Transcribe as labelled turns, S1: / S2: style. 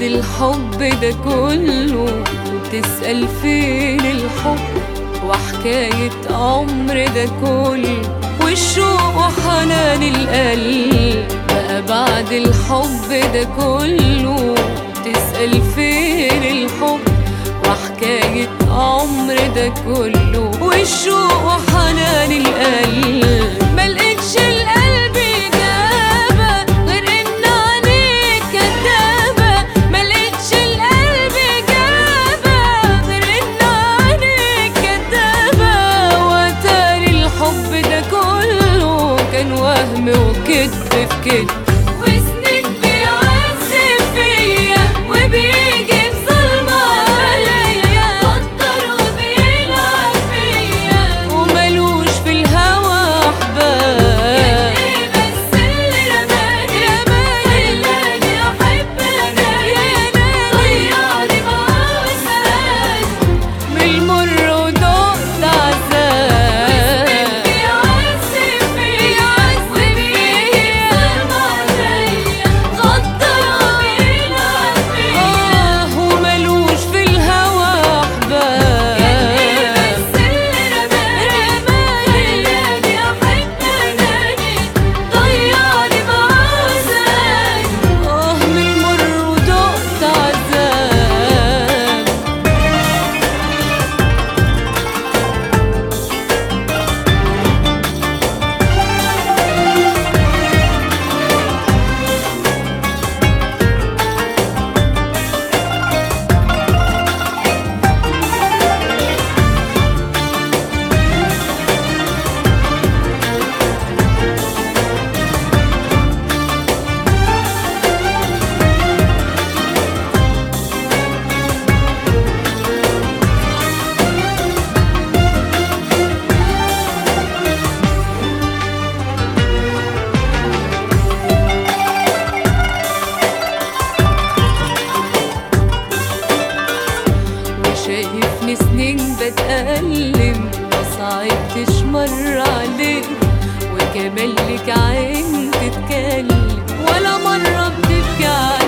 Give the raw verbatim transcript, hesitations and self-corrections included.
S1: الحب ده كله تسأل فين الحب وحكاية عمر ده كله والشوق وحنان القلب. بقى بعد الحب ده كله تسأل فين الحب وحكاية عمر ده كله والشوق وحنان القلب. ملقتش القلب إجابة غير إن عينيك كدابة، ملقتش القلب إجابة غير إن عينيك كدابة. وتاري الحب ده كله كان وهم وكدب في كدب، وسنين بيعذب فيا وبيجي بظلم عليا، قدر وبيلعب فيا وملوش في الهوى أحباب. بس اللي رماني رماني أحب أناني ضيعني معاه سناني من المر ودقت عذاب. وسنين بيعذب فيا وبيجي بظلم عليا، قدر وبيلعب فيا وملوش في الهوى أحباب. بس اللي رماني رماني أحب أناني ضيعني معاه سناني آه من المر ودقت عذاب. وشايفني سنين بتألم ما صعبتش مرة عليك، وكمان لك عين تتكلم ولا مرة بتبكي عليك.